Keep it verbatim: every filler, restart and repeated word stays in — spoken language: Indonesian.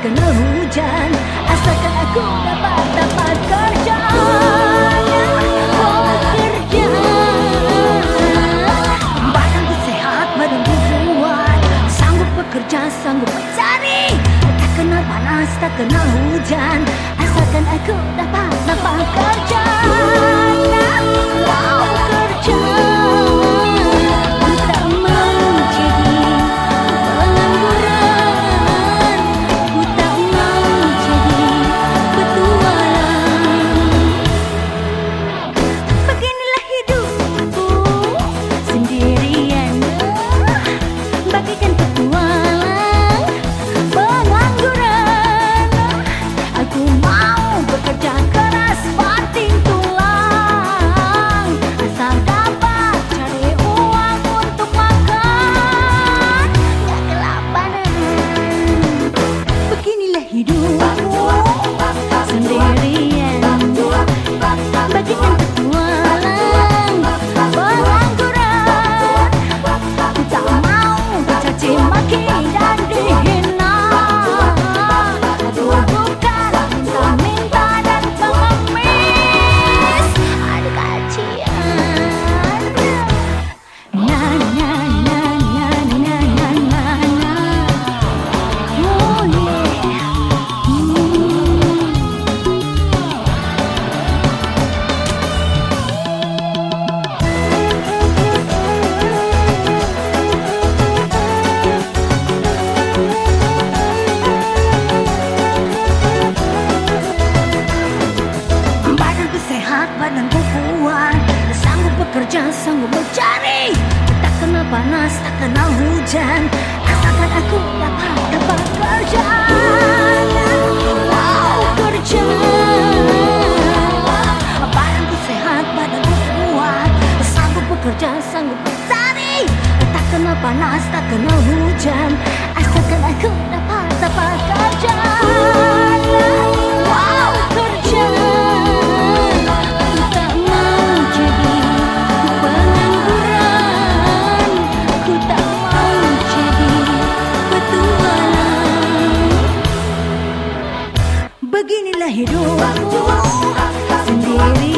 kena hujan, asalkan aku dapat dapat kerja. Oh kerja, badanku sehat, badanku kuat, sanggup bekerja, sanggup mencari. Tak kenal panas, tak kenal hujan, asalkan aku dapat dapat kerja. Wow kerja. Badanku kuat, sanggup bekerja, sanggup mencari. Tak kenal panas, tak kenal hujan, asalkan aku dapat dapat kerja. Wow kerja. Badanku sehat, badanku kuat, sanggup bekerja, sanggup mencari. Tak kenal panas, tak kenal hujan, asalkan aku dapat dapat kerja. Wow kerja. Beginilah hidupku sendiri.